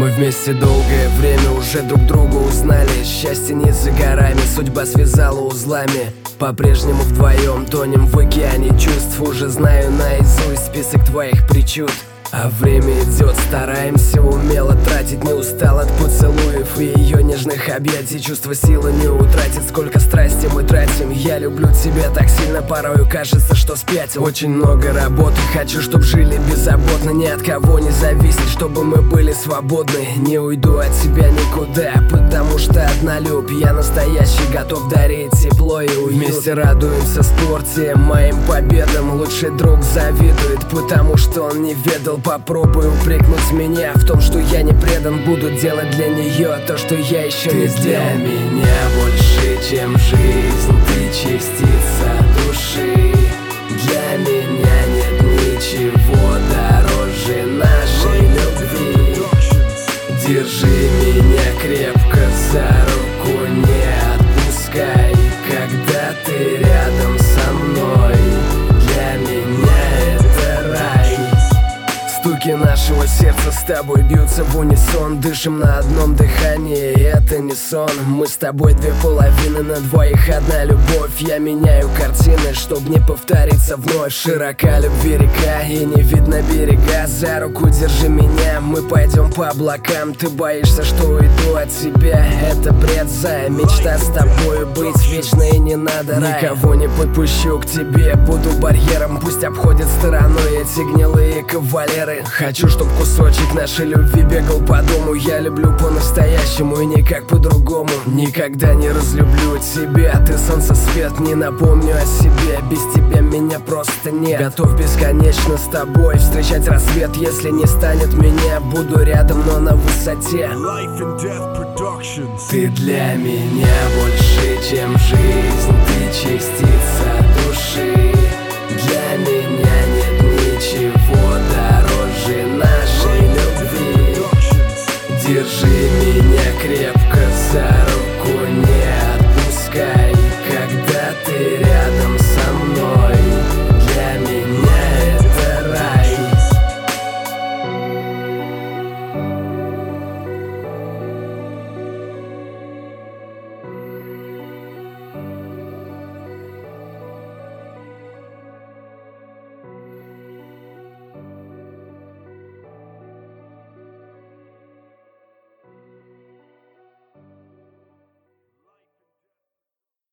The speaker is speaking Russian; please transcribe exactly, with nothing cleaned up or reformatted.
Мы вместе долгое время уже друг друга узнали. Счастье не за горами, судьба связала узлами. По-прежнему вдвоем тонем в океане чувств. Уже знаю наизусть список твоих причуд. А время идет, стараемся умело тратить. Не устал от поцелуев и ее нежных объятий. Чувство силы не утратит, сколько страсти мы тратим. Я люблю тебя так сильно, порою кажется, что спятил. Очень много работы, хочу, чтоб жили беззаботно. Ни от кого не зависеть, чтобы мы были свободны. Не уйду от тебя никуда, потому что однолюб. Я настоящий, готов дарить тепло и уют. Вместе радуемся спорте, моим победам. Лучший друг завидует, потому что он не ведал. Попробуй упрекнуть меня в том, что я не предан. Буду делать для нее то, что я еще Ты не сделал. Для меня больше, чем жизнь. Ты частица души. Для меня нет ничего дороже нашей любви. Держи меня крепко за руку, не отпускай, когда ты рядом со мной. Для меня это рай. Стуки нашего сердца с тобой бьются в унисон. Дышим на одном дыхании, это не сон. Мы с тобой две половины, на двоих одна любовь. Я меняю картины, чтоб не повториться вновь. Широка любви река и не видно берега. За руку держи меня, мы пойдем по облакам. Ты боишься, что уйду от тебя, это бред, зая. Мечта с тобой быть вечно и не надо рая. Никого не подпущу к тебе, буду барьером. Пусть обходят стороной эти гнилые кавалеры. Хочу, чтоб кусочек нашей любви бегал по дому. Я люблю по-настоящему и никак по-другому. Никогда не разлюблю тебя, ты солнце свет, не напомню о себе. Без тебя меня просто нет. Готов бесконечно с тобой встречать рассвет. Если не станет меня, буду рядом, но на высоте. Ты для меня больше, чем жизнь. Ты частица души.